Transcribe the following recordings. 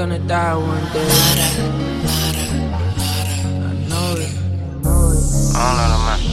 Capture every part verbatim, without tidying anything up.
gonna die one day. I know it. I don't know the man.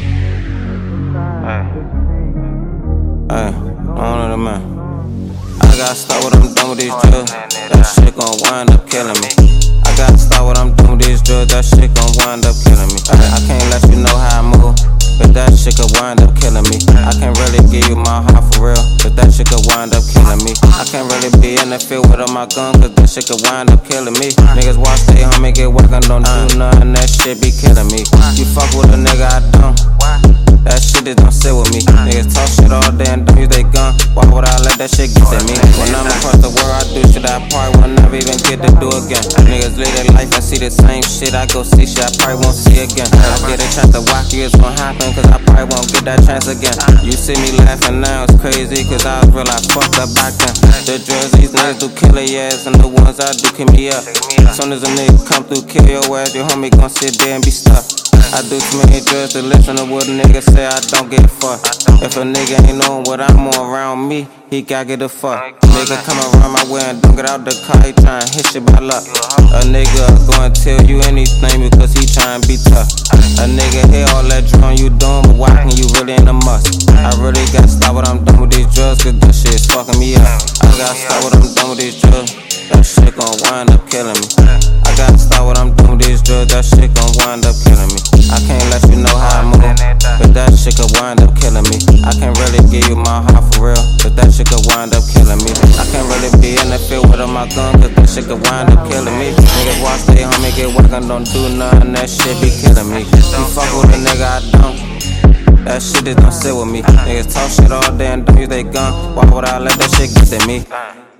Hey. Hey, I don't know the man. I gotta stop what I'm doing with these drugs. That shit gon' wind up killing me. I gotta stop what I'm doing with these drugs. That shit gon' wind up killing me. I can't let you know how I move, but that shit could wind up killing me. I can't really give you my heart for real, but that shit could wind up killing me. I can't really be in the field with my gun, cause that shit could wind up killing me. Niggas watch stay home and get work and don't do nothing, that shit be killing me. You fuck with a nigga, I don't. That shit just don't sit with me. Niggas talk shit all day and don't use they gun. Why would I let that shit get to me? When I'm across the world, I do shit I probably will never even get to do again. Niggas live their life and see the same shit. I go see shit I probably won't see again. I get a chance to watch you, it's gon' happen, cause I probably won't get that chance again. You see me laughing now, it's crazy, cause I was real, I fucked up back then. The drugs these niggas do kill their ass, and the ones I do keep me up. Soon as a nigga come through, kill your ass, your homie gon' sit there and be stuck. I do too many drugs to listen to what a nigga say, I don't get fucked. If a nigga ain't knowing what I'm on around me, he gotta get a fuck. Nigga come around my way and don't get out the car, he tryna hit shit by luck. A nigga gonna tell you anything because he tryna be tough. A nigga hear all that drum you doing, but why can you really in a must? I really gotta stop what I'm doing with these drugs, cause this shit's fucking me up. I gotta stop what I'm doing with these drugs, that shit gon' wind up killing me. I gotta stop what I'm doing with these drugs, that shit gon' wind up killing me. I can't let you know how I move, but that shit could wind up killing me. I can't really give you my heart for real, but that shit could wind up killing me. I can't really be in the field with my gun, cause that shit could wind up killing me. Niggas watch stay home and get work and don't do nothing, that shit be killing me. You fuck with a nigga, I don't. That shit just don't sit with me. Niggas talk shit all day and don't use they gun. Why would I let that shit get to me?